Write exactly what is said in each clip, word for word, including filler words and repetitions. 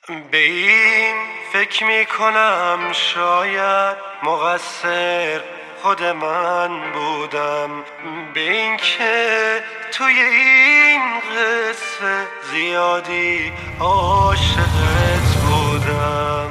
به این فکر می کنم شاید مقصر خود من بودم، به این که توی این قصه زیادی عاشقت بودم.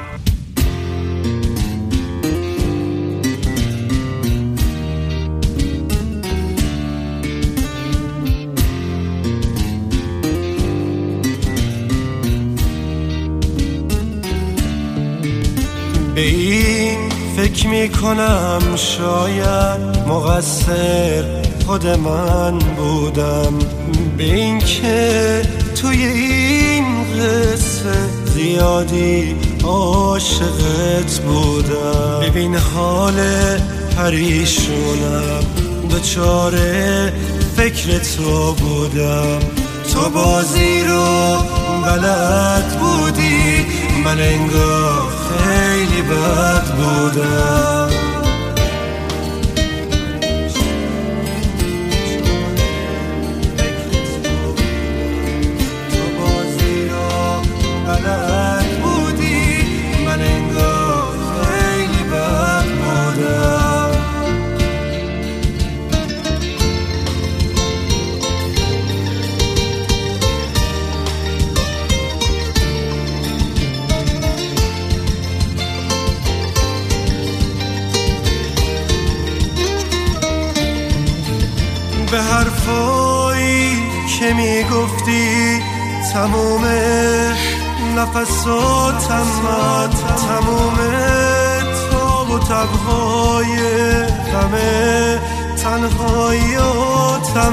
به این فکر می کنم شاید مقصر خود من بودم، به این که توی این قصه زیادی عاشقت بودم. ببین حال پریشونم، دوچاره فکر تو بودم، تو بازی رو بلد بودی، من انگار خیلی بد بودم. تو بازی رو بلد بودی، من انگار خیلی بد بودم. به حرفایی که میگفتی تمومه نفساتم، تمومه تاب و تبهای غمه تنهایاتم.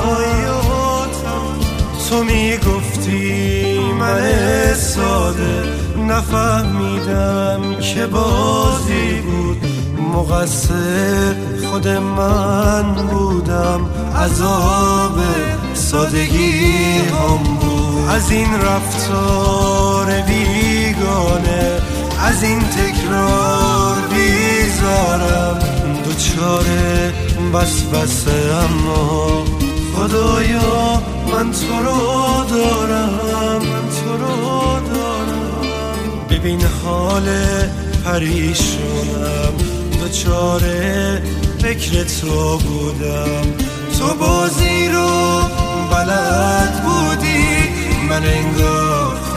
تو میگفتی من ساده نفهمیدم که بازی بود، مقصر خود من بودم، عذاب سادگی هم بود. از این رفتار بیگانه، از این تکرار بیزارم، دوچاره وسوسه، اما خدایا من تو رو دارم، من تو رو دارم. ببین حال پریشونم، دوچاره فکر تو بودم، تو بازی رو بلد بودی، من انگار